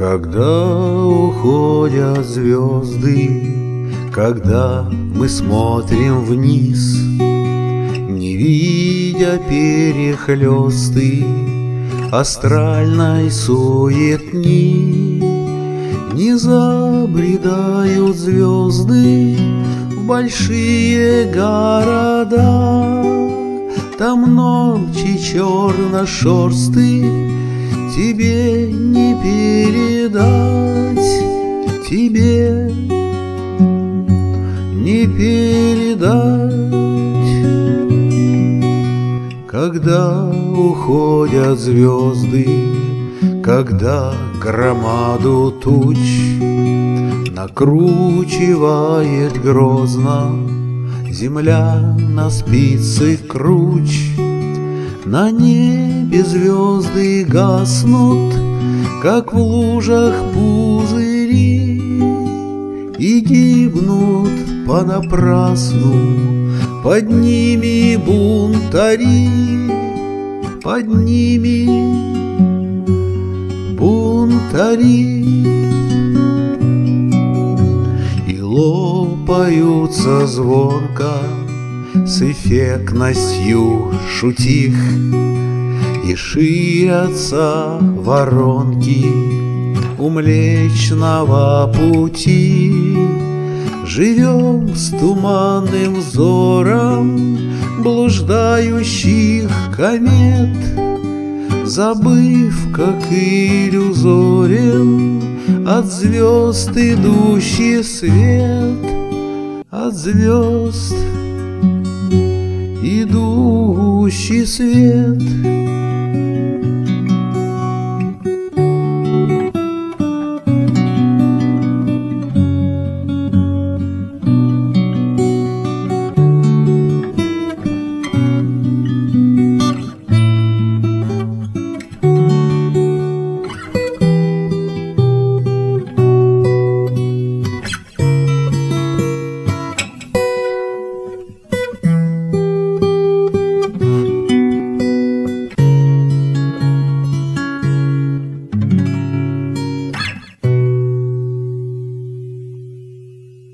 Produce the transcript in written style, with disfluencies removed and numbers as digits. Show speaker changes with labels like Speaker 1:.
Speaker 1: Когда уходят звезды, когда мы смотрим вниз, не видя перехлёсты астральной суетни, не забредают звезды в большие города. Там ночи черношерсты тебе не передать, тебе не передать. Когда уходят звезды, когда громаду туч накручивает грозно земля на спицы круч, на небе звезды гаснут, как в лужах пузыри, и гибнут понапрасну под ними бунтари, под ними бунтари. И лопаются звонко с эффектностью шутих, и ширятся воронки у Млечного Пути. Живем с туманным взором блуждающих комет, забыв, как иллюзорен от звезд идущий свет, от звезд идущий свет.